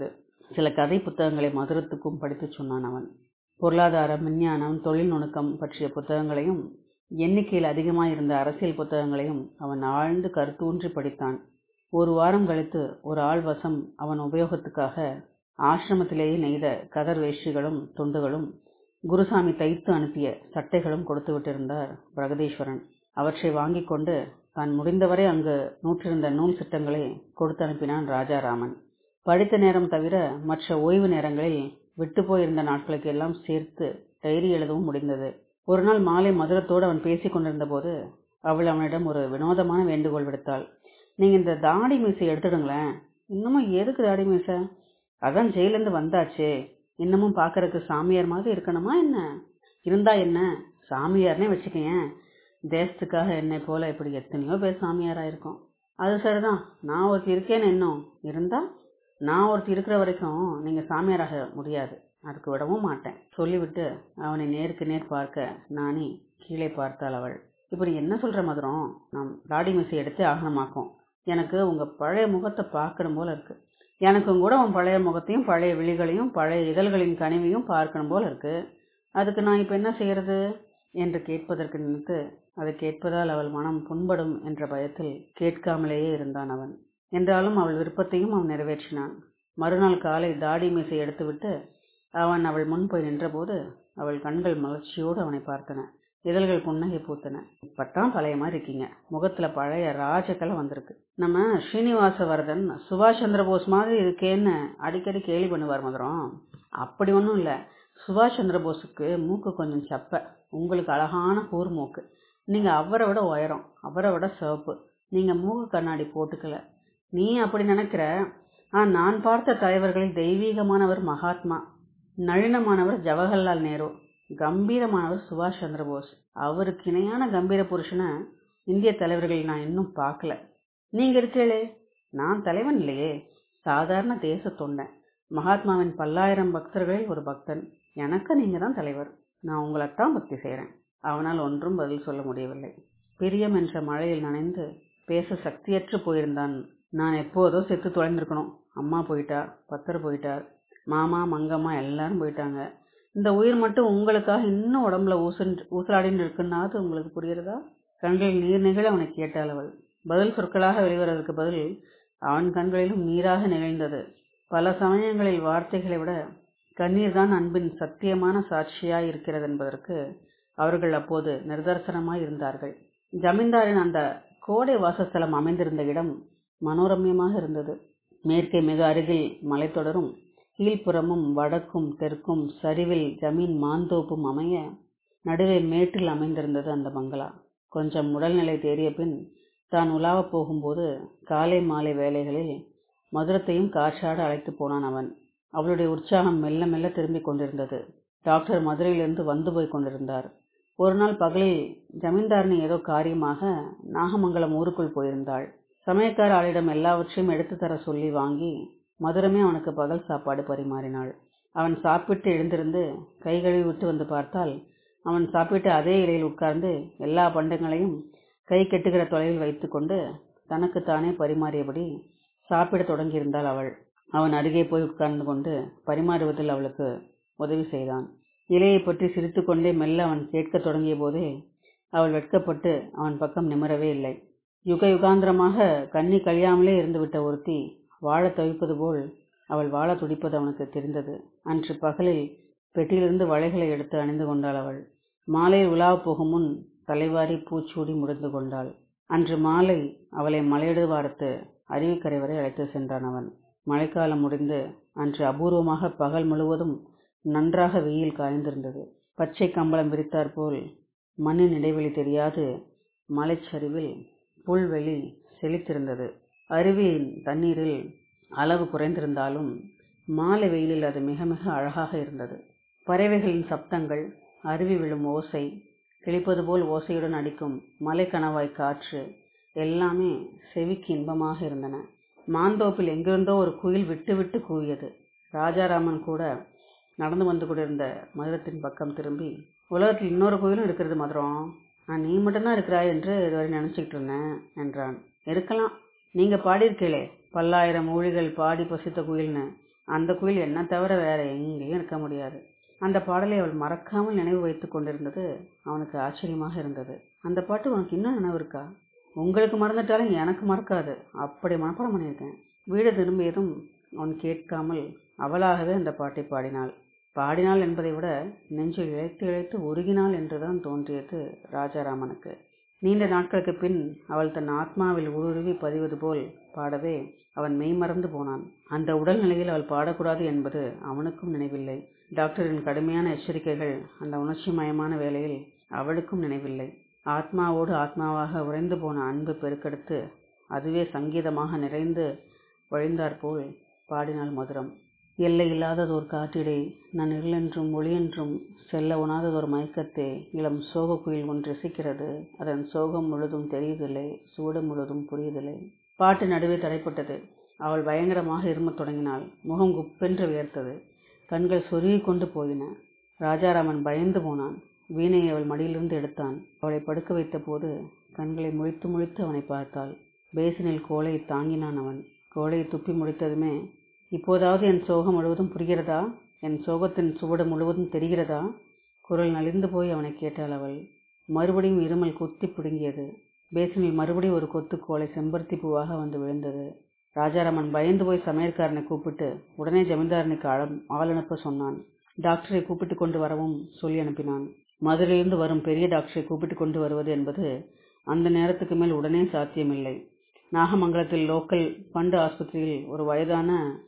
சில கதை புத்தகங்களை மதுரத்துக்கும் படித்து சொன்னான் அவன். பொருளாதாரம், விஞ்ஞானம், தொழில் நுணுக்கம் பற்றிய புத்தகங்களையும் எண்ணிக்கையில் அதிகமாயிருந்த அரசியல் புத்தகங்களையும் அவன் ஆழ்ந்து கருத்தூன்றி படித்தான். ஒரு வாரம் கழித்து ஒரு ஆள் வசம் அவன் உபயோகத்துக்காக ஆசிரமத்திலேயே நெய்த கதர் வேஷ்டிகளும் துண்டுகளும் குருசாமி தைத்து அனுப்பிய சட்டைகளும் கொடுத்து விட்டிருந்தார் பிரகதீஸ்வரன். அவற்றை வாங்கி கொண்டு தான் முடிந்தவரை அங்கு நூற்றிருந்த நூல் சிட்டங்களை கொடுத்து அனுப்பினான் ராஜாராமன். படித்த நேரம் தவிர மற்ற ஓய்வு நேரங்களில் விட்டு போயிருந்த நாட்களுக்கு எல்லாம் சேர்த்து டைரி எழுதவும் முடிந்தது. ஒரு நாள் மாலை மதுரத்தோடு அவன் பேசி கொண்டிருந்த போது அவள் அவனிடம் ஒரு வினோதமான வேண்டுகோள் விடுத்தாள். நீங்க இந்த தாடி மீசை எடுத்துடுங்களேன். இன்னமும் எதுக்கு தாடி மீசை? அதான் ஜெயிலிருந்து வந்தாச்சே, இன்னமும் பாக்கறதுக்கு சாமியார் மாதிரி இருக்கணுமா என்ன? இருந்தா என்ன, சாமியார்னே வச்சுக்கேன். தேசத்துக்காக என்னை போல இப்படி எத்தனையோ பேர் சாமியாரா இருக்கும். அது சரிதான், நான் ஒருத்தி இருக்கேன்னு இன்னும் இருந்தா நான் ஒருத்தி இருக்கிற வரைக்கும் நீங்க சாமியாராக முடியாது, அதுக்கு விடவும் மாட்டேன் சொல்லிவிட்டு அவனை நேருக்கு நேர் பார்க்க நானே கீழே பார்த்தாள் அவள். இப்படி என்ன சொல்ற மதுரம், நாம் தாடி மீசை எடுத்தே ஆகணுமாக்கும். எனக்கு உங்க பழைய முகத்தை பார்க்கணும் போல இருக்கு. எனக்கும் கூட உன் பழைய முகத்தையும் பழைய விழிகளையும் பழைய இதழ்களின் கனிவையும் பார்க்கணும் போல இருக்கு. அதுக்கு நான் இப்ப என்ன செய்யறது என்று கேட்பதற்கு நினைத்து அதை கேட்பதால் அவள் மனம் புண்படும் என்ற பயத்தில் கேட்காமலேயே இருந்தான் அவன். என்றாலும் அவள் விருப்பத்தையும் அவன் நிறைவேற்றினான். மறுநாள் காலை தாடி மீசை எடுத்துவிட்டு அவன் அவள் முன் போய் நின்றபோது அவள் கண்கள் மலர்ச்சியோடு அவனை பார்த்தன. இதழ்கள் புன்னகை பூத்தன. இப்பத்தான் பழைய மாதிரி இருக்கீங்க, முகத்துல பழைய ராஜக்கலை வந்திருக்கு. நம்ம ஸ்ரீனிவாசவர்தன் சுபாஷ் சந்திர போஸ் மாதிரி இருக்கேன்னு அடிக்கடி கேலி பண்ணுவார் மதுரம். அப்படி ஒன்றும் இல்லை. சுபாஷ் சந்திர போஸுக்கு மூக்கு கொஞ்சம் சப்ப, உங்களுக்கு அழகான கூர் மூக்கு. நீங்க அவரை விட உயரம், அவரை விட சிவப்பு. நீங்க மூக்கு கண்ணாடி போட்டுக்கல. நீ அப்படி நினைக்கிற. நான் பார்த்த தலைவர்களில் தெய்வீகமானவர் மகாத்மா, நளினமானவர் ஜவஹர்லால் நேரு, கம்பீரமானவர் சுபாஷ் சந்திர போஸ். அவருக்கு இணையான கம்பீர புருஷனை இந்திய தலைவர்களில் நான் இன்னும் பார்க்கல. நீங்க இருக்கீங்களே, நான் தலைவன் இல்லையே, சாதாரண தேச தொண்டன். மகாத்மாவின் 10,000 பக்தர்களில் ஒரு பக்தன். எனக்கு நீங்க தான் தலைவர். நான் உங்களைத்தான் பக்தி செய்யறேன். அவனால் ஒன்றும் பதில் சொல்ல முடியவில்லை. பிரியம் என்ற மழையில் நனைந்து பேச சக்தியற்று போயிருந்தான். நான் எப்போதோ செத்து தொலைந்திருக்கணும். அம்மா போயிட்டா, பத்தர் போயிட்டார், மாமா மங்கம்மா எல்லாரும் போயிட்டாங்க. இந்த உயிர் மட்டும் உங்களுக்காக இன்னும் உடம்புல ஊசலாடின்னு இருக்குன்னாவது உங்களுக்கு புரியுறதா? கண்களில் நீர் நிகழ அவனை கேட்டாள் அவள். பதில் சொற்களாக வெளிவரதற்கு பதில் அவன் கண்களிலும் நீராக நிகழ்ந்தது. பல சமயங்களில் வார்த்தைகளை விட கண்ணீர் தான் அன்பின் சத்தியமான சாட்சியாய் இருக்கிறது என்பதற்கு அவர்கள் அப்போது நிதர்சனமாய் இருந்தார்கள். ஜமீன்தாரின் அந்த கோடை வாசஸ்தலம் அமைந்திருந்த இடம் மனோரம்யமாக இருந்தது. மேற்கே மிக அருகில் மலைத்தொடரும், கீழ்ப்புறமும் வடக்கும் தெற்கும் சரிவில் ஜமீன் மாந்தோப்பும் அமைய நடுவே மேட்டில் அமைந்திருந்தது அந்த பங்களா. கொஞ்சம் உடல்நிலை தேறிய பின் தான் உலாவப் போகும்போது காலை மாலை வேளைகளில் மதுரத்தையும் காற்றாட அழைத்து போனான் அவன். அவளுடைய உற்சாகம் மெல்ல மெல்ல திரும்பிக் கொண்டிருந்தது. டாக்டர் மதுரையிலிருந்து வந்து போய் கொண்டிருந்தார். ஒரு நாள் பகலில் ஜமீன்தாரினி ஏதோ காரியமாக நாகமங்கலம் ஊருக்குள் போயிருந்தாள். சமயக்கார ஆளிடம் எல்லாவற்றையும் எடுத்து தர சொல்லி வாங்கி மதுரமே அவனுக்கு பகல் சாப்பாடு பரிமாறினாள். அவன் சாப்பிட்டு எழுந்திருந்து கை கழுவி விட்டு வந்து பார்த்தால் அவன் சாப்பிட்டு அதே இலையில் உட்கார்ந்து எல்லா பண்டங்களையும் கை கெட்டுகிற தொலைவில் வைத்து கொண்டு தனக்குத்தானே பரிமாறியபடி சாப்பிட தொடங்கியிருந்தாள் அவள். அவன் அருகே போய் உட்கார்ந்து கொண்டு பரிமாறுவதில் அவளுக்கு உதவி செய்தான். இலையை பற்றி சிரித்து கொண்டே மெல்ல அவன் கேட்க தொடங்கிய போதே அவள் வெட்கப்பட்டு அவன் பக்கம் நிமிரவே இல்லை. யுக யுகாந்திரமாக கண்ணி கழியாமலே இருந்துவிட்ட ஒருத்தி வாழ தவிப்பது போல் அவள் வாழ துடிப்பது அவனுக்கு தெரிந்தது. அன்று பகலில் பெட்டியிலிருந்து வளைகளை எடுத்து அணிந்து கொண்டாள் அவள். மாலையில் உலாவப் போகும் முன் தலைவாரி பூச்சூடி முடிந்து கொண்டாள். அன்று மாலை அவளை மலையடுவாரத்து அருவிக்கரை வரை அழைத்து சென்றான் அவன். மழைக்காலம் முடிந்து அன்று அபூர்வமாக பகல் முழுவதும் நன்றாக வெயில் காய்ந்திருந்தது. பச்சை கம்பளம் விரித்தாற்போல் மண்ணின் இடைவெளி தெரியாது மலைச்சரிவில் புல்வெளி செழித்திருந்தது. அருவியின் தண்ணீரில் அளவு குறைந்திருந்தாலும் மாலை வெயிலில் அது மிக மிக அழகாக இருந்தது. பறவைகளின் சப்தங்கள், அருவி விழும் ஓசை, கிழிப்பது போல் ஓசையுடன் அடிக்கும் மலை கணவாய் காற்று எல்லாமே செவிக்கு இன்பமாக இருந்தன. மாந்தோப்பில் எங்கிருந்தோ ஒரு குயில் விட்டு விட்டு கூவியது. ராஜாராமன் கூட நடந்து வந்து கொண்டிருந்த மதுரத்தின் பக்கம் திரும்பி, உலகத்தில் இன்னொரு கோயிலும் இருக்கிறது மதுரம், நான் நீ மட்டும்தான் இருக்கிறாய் என்று இதுவரை நினைச்சுக்கிட்டு இருந்தேன் என்றான். இருக்கலாம், நீங்க பாடியிருக்கீங்களே 10,000 ஊழிகள் பாடி பசித்த குயில்னு, அந்த குயில் என்ன தவிர வேற எங்கேயும் இருக்க முடியாது. அந்த பாடலை அவள் மறக்காமல் நினைவு வைத்து கொண்டிருந்தது அவனுக்கு ஆச்சரியமாக இருந்தது. அந்த பாட்டு உனக்கு இன்னும் நினைவு இருக்கா? உங்களுக்கு மறந்துட்டாலும் எனக்கு மறக்காது, அப்படி மனப்பாடம் பண்ணியிருக்கேன். வீடு திரும்பியதும் அவன் கேட்காமல் அவளாகவே அந்த பாட்டை பாடினாள். பாடினாள் என்பதை விட நெஞ்சில் இழைத்து இழைத்து உருகினாள் என்றுதான் தோன்றியது ராஜாராமனுக்கு. நீண்ட நாட்களுக்கு பின் அவள் தன் ஆத்மாவில் ஊடுருவி பதிவது போல் பாடவே அவன் மெய்மறந்து போனான். அந்த உடல்நிலையில் அவள் பாடக்கூடாது என்பது அவனுக்கும் நினைவில்லை. டாக்டரின் கடுமையான எச்சரிக்கைகள் அந்த உணர்ச்சிமயமான வேளையில் அவளுக்கும் நினைவில்லை. ஆத்மாவோடு ஆத்மாவாக உறைந்து போன அன்பு பெருக்கெடுத்து அதுவே சங்கீதமாக நிறைந்து வழிந்தாற்போல் பாடினாள் மதுரம். எல்லை இல்லாததோர் காற்றிடை நான் இருளென்றும் ஒளியென்றும் செல்ல உணாததோர் மயக்கத்தே இளம் சோக குயில் ஒன்று ரசிக்கிறது, அதன் சோகம் முழுதும் தெரியுதில்லை, சூடு முழுதும் புரியுதில்லை. பாட்டு நடுவே தடைப்பட்டது. அவள் பயங்கரமாக இருமத் தொடங்கினாள். முகம் குப்பென்று வியர்த்தது. கண்கள் சொருகி கொண்டு போயின. ராஜாராமன் பயந்து போனான். வீணையை அவள் மடியிலிருந்து எடுத்தான். அவளை படுக்க வைத்த போது கண்களை முழித்து முழித்து அவனை பார்த்தாள். பேசினில் கோலையை தாங்கினான் அவன். கோலையை துப்பி முடித்ததுமே, இப்போதாவது என் சோகம் முழுவதும் புரிகிறதா, என் சோகத்தின் சுவடு முழுவதும் தெரிகிறதா? குரல் நலிந்து போய் அவனை கேட்டாள் அவள். மறுபடியும் இருமல் குத்தி பிடுங்கியது. பேசினில் மறுபடியும் ஒரு கொத்து கோலை செம்பருத்தி பூவாக வந்து விழுந்தது. ராஜாராமன் பயந்து போய் சமையற்காரனை கூப்பிட்டு உடனே ஜமீன்தாரனுக்கு ஆள் அனுப்ப சொன்னான். டாக்டரை கூப்பிட்டு கொண்டு வரவும் சொல்லி அனுப்பினான். மதுரையிலிருந்து வரும் பெரிய டாக்டரை கூப்பிட்டு கொண்டு வருவது என்பது அந்த நேரத்துக்கு மேல் உடனே சாத்தியமில்லை. நாகமங்கலத்தில் லோக்கல் பண்டு ஆஸ்பத்திரியில் ஒரு வயதான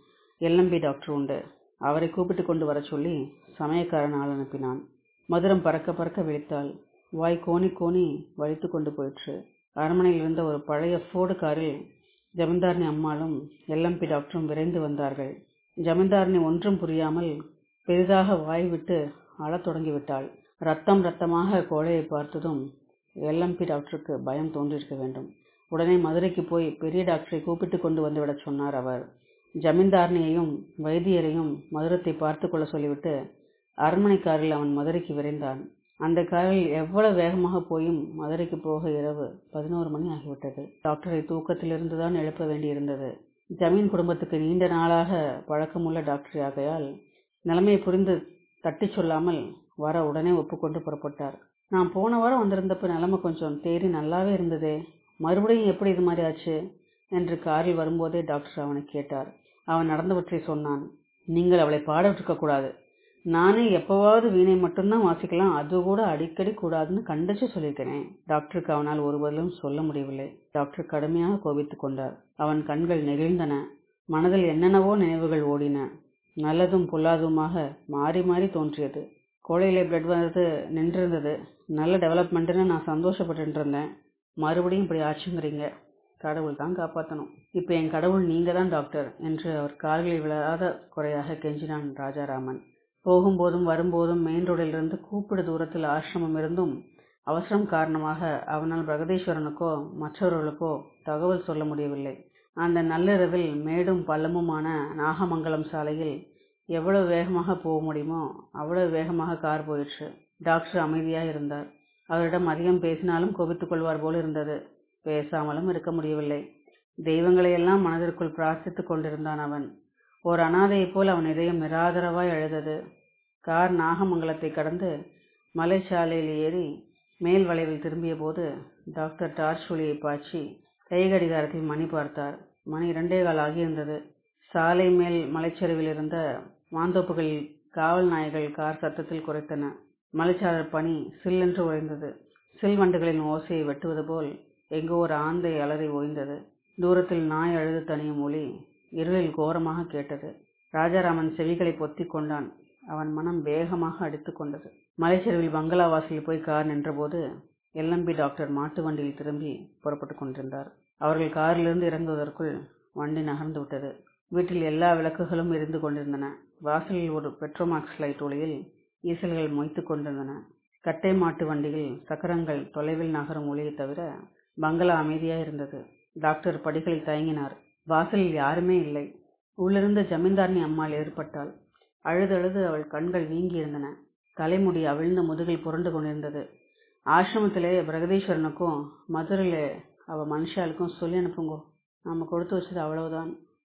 LMB டாக்டர் உண்டு. அவரை கூப்பிட்டு கொண்டு வர சொல்லி சமயக்காரன் ஆள் அனுப்பினான். மதுரம் பறக்க பறக்க விழித்தாள். வாய் கோணி கோணி வலித்து கொண்டு போயிற்று. அரண்மனையில் இருந்த ஒரு பழைய ஃபோர்டு காரில் ஜமீன்தாரணி அம்மாளும் LMB டாக்டரும் விரைந்து வந்தார்கள். ஜமீன்தாரணி ஒன்றும் புரியாமல் பெரிதாக வாய் விட்டு அழத் தொடங்கிவிட்டாள். ரத்தமாக கோழையை பார்த்ததும் LMB டாக்டருக்கு பயம் தோன்றியிருக்க வேண்டும். உடனே மதுரைக்கு போய் பெரிய டாக்டரை கூப்பிட்டு கொண்டு வந்துவிட சொன்னார் அவர். ஜமீன்தாரனையையும் வைத்தியரையும் மதுரத்தை பார்த்து கொள்ள சொல்லிவிட்டு அரண்மனை காரில் அவன் மதுரைக்கு விரைந்தான். அந்த காரில் எவ்வளவு வேகமாக போயும் மதுரைக்கு போக இரவு 11 மணி ஆகிவிட்டது. டாக்டரை தூக்கத்திலிருந்துதான் எழுப்ப வேண்டியிருந்தது. ஜமீன் குடும்பத்துக்கு நீண்ட நாளாக பழக்கமுள்ள டாக்டர் ஆகையால் நிலைமையை புரிந்து தட்டி சொல்லாமல் வர உடனே ஒப்புக்கொண்டு புறப்பட்டார். நான் போன வாரம் வந்திருந்தப்ப நிலைமை கொஞ்சம் தேறி நல்லாவே இருந்ததே, மறுபடியும் எப்படி இது மாதிரி ஆச்சு என்று காரில் வரும்போதே டாக்டர் அவனை கேட்டார். அவன் நடந்தவற்றை சொன்னான். நீங்கள் அவளை பாட விட்டுருக்க கூடாது. நானே எப்பவாவது வீணை மட்டும்தான் வாசிக்கலாம், அது கூட அடிக்கடி கூடாதுன்னு கண்டிச்சு சொல்லியிருக்கிறேன். டாக்டருக்கு அவனால் ஒரு பதிலும் சொல்ல முடியவில்லை. டாக்டர் கடுமையாக கோபித்துக் கொண்டார். அவன் கண்கள் நெகிழ்ந்தன. மனதில் என்னென்னவோ நினைவுகள் ஓடின. நல்லதும் பொல்லாதுமாக மாறி மாறி தோன்றியது. கோழையிலே பிளட் வந்தது நின்றிருந்தது. நல்ல டெவலப்மெண்ட்டுன்னு நான் சந்தோஷப்பட்டு இருந்தேன். மறுபடியும் இப்படி ஆச்சுங்கிறீங்க. கடவுள் தான் காப்பாற்றணும். இப்போ என் கடவுள் நீங்க தான் டாக்டர் என்று அவர் கால்களில் விழாத குறையாக கெஞ்சினான் ராஜாராமன். போகும்போதும் வரும்போதும் மெயின் ரோடிலிருந்து கூப்பிடு தூரத்தில் ஆசிரமம் இருந்தும் அவசரம் காரணமாக அவனால் பிரகதீஸ்வரனுக்கோ மற்றவர்களுக்கோ தகவல் சொல்ல முடியவில்லை. அந்த நள்ளிரவில் மேடும் பள்ளமுமான நாகமங்கலம் சாலையில் எவ்வளவு வேகமாக போக முடியுமோ அவ்வளவு வேகமாக கார் போயிற்று. டாக்டர் அமைதியாக இருந்தார். அவரிடம் அதிகம் பேசினாலும் கோபித்துக் கொள்வார் போல் இருந்தது. பேசாமலும் இருக்க முடியவில்லை. தெய்வங்களையெல்லாம் மனதிற்குள் பிரார்த்தித்துக் கொண்டிருந்தான் அவன். ஓர் அனாதையைப் போல் அவன் இதயம் நிராதரவாய் அழுதது. கார் நாகமங்கலத்தை கடந்து மலைச்சாலையில் ஏறி மேல் வளைவில் திரும்பிய போது டாக்டர் டார்ச் ஒளியை பாய்ச்சி கைகடிகாரத்தில் மணி பார்த்தார். மணி 2:15 ஆகியிருந்தது. சாலை மேல் மலைச்சரிவில் இருந்த மாந்தோப்புகளில் காவல் நாய்கள் கார் சத்தத்தில் குறைத்தன. மலைச்சாரல் பனி சில்லென்று உறைந்தது. சில்வண்டுகளின் ஓசையை வெட்டுவது போல் எங்கோ ஒரு ஆந்தை அலறி ஓய்ந்தது. தூரத்தில் நாய் அழுது தனியும் ஒளி இருளில் கோரமாக கேட்டது. ராஜாராமன் செவிகளை பொத்திக் கொண்டான். அவன் மனம் வேகமாக அடித்துக் கொண்டது. மலைச்சரிவில் பங்களா வாசலில் போய் கார் நின்றபோது LMB டாக்டர் மாட்டு வண்டியில் திரும்பி புறப்பட்டு கொண்டிருந்தார். அவர்கள் காரிலிருந்து இறங்குவதற்குள் வண்டி நகர்ந்து விட்டது. வீட்டில் எல்லா விளக்குகளும் எரிந்து கொண்டிருந்தன. வாசலில் ஒரு பெட்ரோமாக்ஸ் லைட் ஒளியில் ஈசல்கள் மொய்த்துக் கொண்டிருந்தன. கட்டை மாட்டு வண்டியில் சக்கரங்கள் தொலைவில் நகரும் ஒளியை தவிர பங்களா அமைதியாய் இருந்தது. டாக்டர் படிகளில் தயங்கினார். வாசலில் யாருமே இல்லை. உள்ளிருந்து ஜமீன்தாரணி அம்மாள் ஏற்பட்டாள். அழுதழுது அவள் கண்கள் வீங்கி இருந்தன. தலைமுடி அவிழ்ந்து முதுகில் புரண்டு கொண்டிருந்தது. ஆசிரமத்திலே பிரகதீஸ்வரனுக்கும் மதுரையிலே அவ மனுஷாளுக்கும் சொல்லி அனுப்புங்கோ, நாம கொடுத்து வச்சது அவ்வளவுதான்.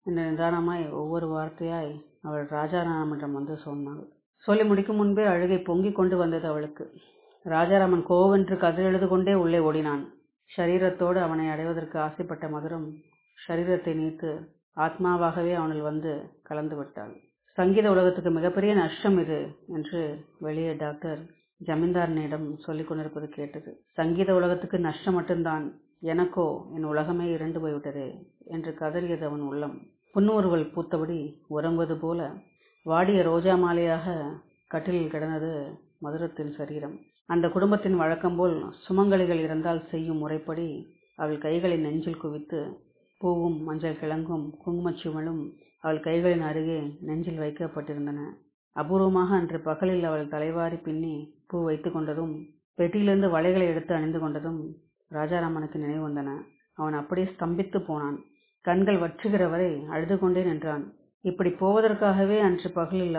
என்று நிதானமாய் ஒவ்வொரு வார்த்தையாய் அவள் ராஜாராமனிடம் வந்து சொன்னாள். சொல்லி முடிக்கும் முன்பே அழுகை பொங்கிக் கொண்டு வந்தது அவளுக்கு. ராஜாராமன் கோவென்று கதறெழுது கொண்டே உள்ளே ஓடினான். ஷரீரத்தோடு அவனை அடைவதற்கு ஆசைப்பட்ட மதுரம் ஷரீரத்தை நீத்து ஆத்மாவாகவே அவனில் வந்து கலந்து விட்டாள். சங்கீத உலகத்துக்கு மிகப்பெரிய நஷ்டம் இது என்று வெளியே டாக்டர் ஜமீன்தாரனிடம் சொல்லிக் கொண்டிருப்பது கேட்டது. சங்கீத உலகத்துக்கு நஷ்டம் மட்டும்தான், எனக்கோ என் உலகமே இறந்து போய்விட்டதே என்று கதறியது அவன் உள்ளம். புன்னுருவல் பூத்தபடி உறங்குவது போல வாடிய ரோஜா மாலையாக கட்டிலில் கிடந்தது மதுரத்தின் சரீரம். அந்த குடும்பத்தின் வழக்கம்போல் சுமங்கலிகள் இருந்தால் செய்யும் முறைப்படி அவள் கைகளை நெஞ்சில் குவித்து பூவும் மஞ்சள் கிழங்கும் குங்குமச்சிமலும் அவள் கைகளின் அருகே நெஞ்சில் வைக்கப்பட்டிருந்தன. அபூர்வமாக அன்று பகலில் அவள் தலைவாரி பின்னி பூ வைத்து கொண்டதும் பெட்டியிலிருந்து வளைகளை எடுத்து அணிந்து கொண்டதும் ராஜாராமனுக்கு நினைவு வந்தன. அவன் அப்படியே ஸ்தம்பித்து போனான். கண்கள் வற்றுகிற வரை அழுது கொண்டே நின்றான். இப்படி போவதற்காகவே அன்று பகலில்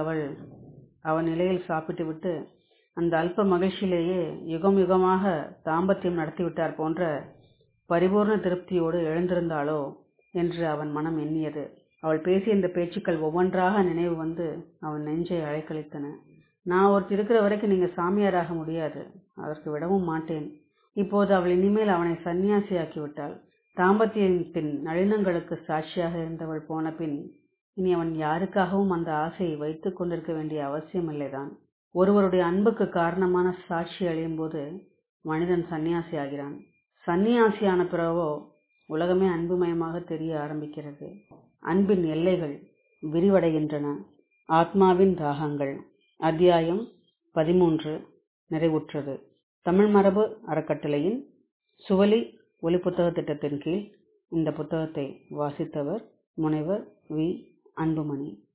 அவன் நிலையில் சாப்பிட்டு விட்டு அந்த அல்ப மகிழ்ச்சியிலேயே யுகம் யுகமாக தாம்பத்தியம் நடத்திவிட்டார் போன்ற பரிபூர்ண திருப்தியோடு எழுந்திருந்தாளோ என்று அவன் மனம் எண்ணியது. அவள் பேசிய இந்த பேச்சுக்கள் ஒவ்வொன்றாக நினைவு வந்து அவன் நெஞ்சை அலைக்கழித்தன. நான் ஒருத்தி இருக்கிற வரைக்கும் நீங்க சாமியாராக முடியாது, அதற்கு விடவும் மாட்டேன். இப்போது அவள் இனிமேல் அவனை சன்னியாசியாக்கி விட்டாள். தாம்பத்தியத்தின் நளினங்களுக்கு சாட்சியாக இருந்தவள் போன பின் இனி அவன் யாருக்காகவும் அந்த ஆசையை வைத்துக் கொண்டிருக்க வேண்டிய அவசியம் இல்லைதான். ஒருவருடைய அன்புக்கு காரணமான சாட்சி அழியும் போது மனிதன் சன்னியாசி ஆகிறான். சன்னியாசியான பிறவோ உலகமே அன்புமயமாக தெரிய ஆரம்பிக்கிறது. அன்பின் எல்லைகள் விரிவடைகின்றன. ஆத்மாவின் ராகங்கள் அத்தியாயம் 13 நிறைவுற்றது. தமிழ் மரபு அறக்கட்டளையின் சுவலி ஒலிப்புத்தக திட்டத்தின் கீழ் இந்த புத்தகத்தை வாசித்தவர் முனைவர் வி. அன்புமணி.